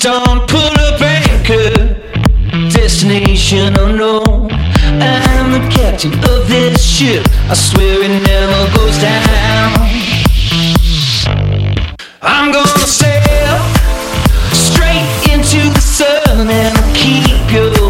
Don't put up anchor, destination unknown. I'm the captain of this ship, I swear it never goes down. I'm gonna sail straight into the sun and keep you